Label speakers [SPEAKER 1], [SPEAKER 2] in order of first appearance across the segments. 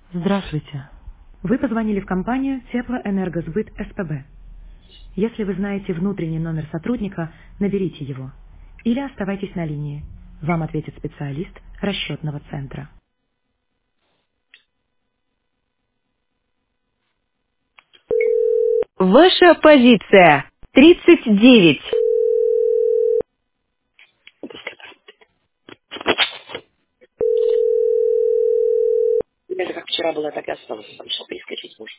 [SPEAKER 1] Здравствуйте. Вы позвонили в компанию Теплоэнергосбыт СПБ. Если вы знаете внутренний номер сотрудника, наберите его. Или оставайтесь на линии. Вам ответит специалист расчетного центра.
[SPEAKER 2] Ваша позиция 39.
[SPEAKER 3] Это как вчера было, так и осталось. Там что перескочить можно.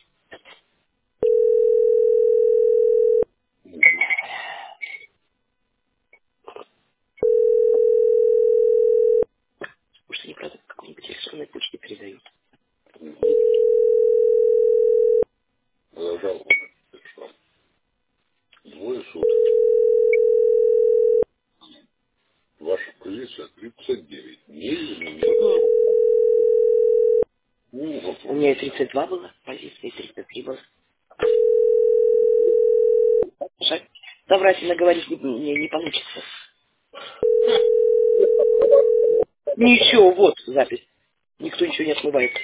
[SPEAKER 3] Может, они, правда, какой-нибудь электронной почте передают.
[SPEAKER 4] Продолжал что? Двое суток. Ваша позиция 39. Не изменилась.
[SPEAKER 3] У меня и 32 было, позиция, и 33 было. Жаль. Соврательно говорить не получится. Ничего, вот запись. Никто ничего не отмывает.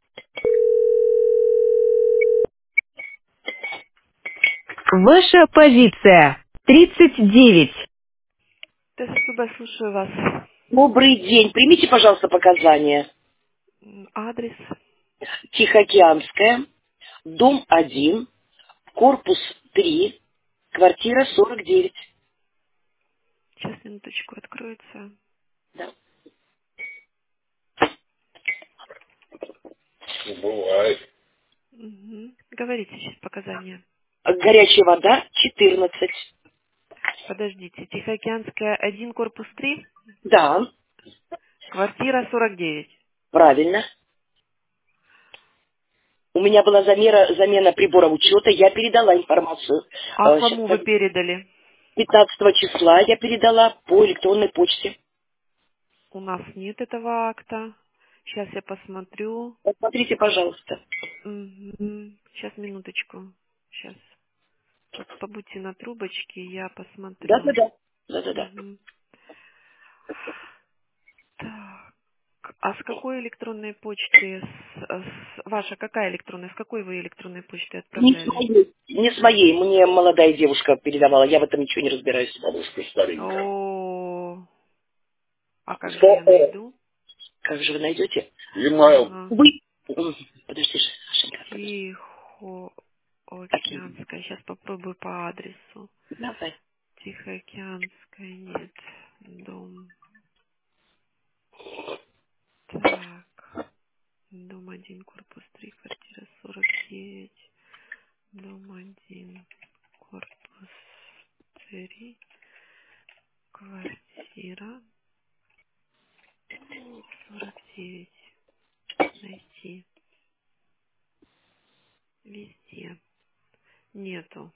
[SPEAKER 2] Ваша позиция 39.
[SPEAKER 5] ТСПБ, слушаю вас.
[SPEAKER 3] Добрый день. Примите, пожалуйста, показания.
[SPEAKER 5] Адрес.
[SPEAKER 3] Тихоокеанская, дом 1, корпус 3, квартира 49.
[SPEAKER 5] Сейчас, минуточку, откроется.
[SPEAKER 3] Да.
[SPEAKER 4] Ну, бывает.
[SPEAKER 5] Говорите сейчас показания.
[SPEAKER 3] Горячая вода 14.
[SPEAKER 5] Подождите. Тихоокеанская 1, корпус 3,
[SPEAKER 3] Да,
[SPEAKER 5] квартира 49.
[SPEAKER 3] правильно. У меня была замена прибора учета, я передала информацию.
[SPEAKER 5] А
[SPEAKER 3] Сейчас,
[SPEAKER 5] кому вы передали?
[SPEAKER 3] 15 числа я передала по электронной почте.
[SPEAKER 5] У нас нет этого акта. Сейчас я посмотрю.
[SPEAKER 3] Посмотрите, пожалуйста.
[SPEAKER 5] Сейчас, минуточку. Сейчас. Побудьте на трубочке, я посмотрю.
[SPEAKER 3] Да-да-да. Да-да-да.
[SPEAKER 5] Мгм. Так. А с какой электронной почты? Ваша какая электронная? С какой вы электронной почты
[SPEAKER 3] Не с
[SPEAKER 5] отправляли?
[SPEAKER 3] моей. Не с моей. Мне молодая девушка передавала. Я в этом ничего не разбираюсь.
[SPEAKER 4] Бабушка старенькая.
[SPEAKER 5] О, а как же я
[SPEAKER 3] Что?
[SPEAKER 5] найду?
[SPEAKER 3] Как же вы найдете?
[SPEAKER 4] Имейл.
[SPEAKER 5] Ага.
[SPEAKER 3] Вы... Подожди, Сашенька, подожди. Окей.
[SPEAKER 5] Тихоокеанская. Сейчас попробую по адресу.
[SPEAKER 3] Давай.
[SPEAKER 5] Тихоокеанская нет. Дом. Так. Дом 1, корпус 3, квартира 49. Дом 1, корпус 3, квартира 49. Найти. Везде. Нету.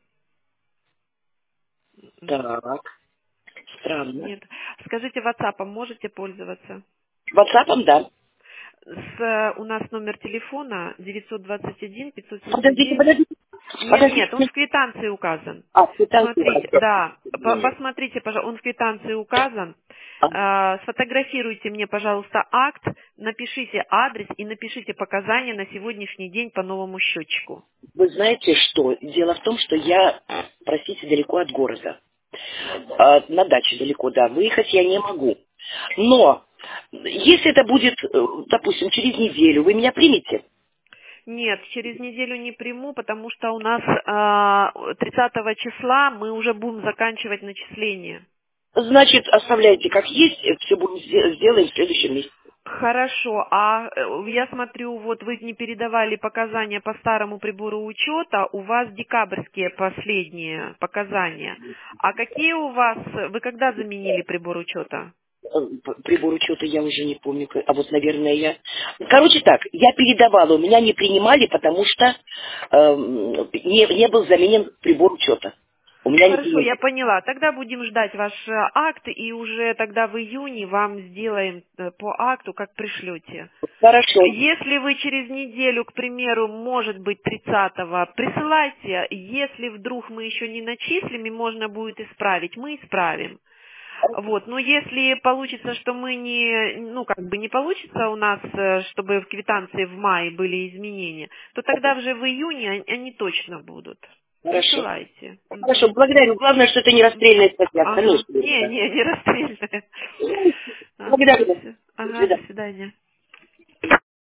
[SPEAKER 3] Так. Странно.
[SPEAKER 5] Нет. Скажите, WhatsApp можете пользоваться?
[SPEAKER 3] Ватсапом, да.
[SPEAKER 5] У нас номер телефона 921
[SPEAKER 3] Подождите,
[SPEAKER 5] 579.
[SPEAKER 3] подождите.
[SPEAKER 5] Нет, он
[SPEAKER 3] Подождите.
[SPEAKER 5] в квитанции указан.
[SPEAKER 3] Квитанцию.
[SPEAKER 5] Смотрите, да,
[SPEAKER 3] Извини.
[SPEAKER 5] посмотрите, пожалуйста, он в квитанции указан.
[SPEAKER 3] А,
[SPEAKER 5] Сфотографируйте мне, пожалуйста, акт, напишите адрес и напишите показания на сегодняшний день по новому счетчику.
[SPEAKER 3] Вы знаете что? Дело в том, что я, простите, далеко от города. На даче далеко, да. Выехать я не могу. Но, если это будет, допустим, через неделю, вы меня примете?
[SPEAKER 5] Нет, через неделю не приму, потому что у нас 30 числа мы уже будем заканчивать начисление.
[SPEAKER 3] Значит, оставляйте как есть, все будем сделаем в следующем месяце.
[SPEAKER 5] Хорошо, я смотрю, вот вы не передавали показания по старому прибору учета, у вас декабрьские последние показания. А какие у вас, вы когда заменили прибор учета?
[SPEAKER 3] Прибор учета я уже не помню. А вот, наверное, я... Короче так, я передавала, у меня не принимали, потому что не был заменен прибор учета. У меня не
[SPEAKER 5] Хорошо,
[SPEAKER 3] принимали.
[SPEAKER 5] я поняла. Тогда будем ждать ваш акт, и уже тогда в июне вам сделаем по акту, как пришлете.
[SPEAKER 3] Хорошо.
[SPEAKER 5] Если вы через неделю, к примеру, может быть, 30-го, присылайте. Если вдруг мы еще не начислим и можно будет исправить, мы исправим. Вот, но если получится, что мы не получится у нас, чтобы в квитанции в мае были изменения, то тогда уже в июне они точно будут.
[SPEAKER 3] Хорошо.
[SPEAKER 5] Присылайте.
[SPEAKER 3] Хорошо, благодарю. Главное, что это не расстрельная статья.
[SPEAKER 5] Ага.
[SPEAKER 3] Остальное, что
[SPEAKER 5] Не расстрельная.
[SPEAKER 3] Благодарю.
[SPEAKER 5] Ага, до свидания.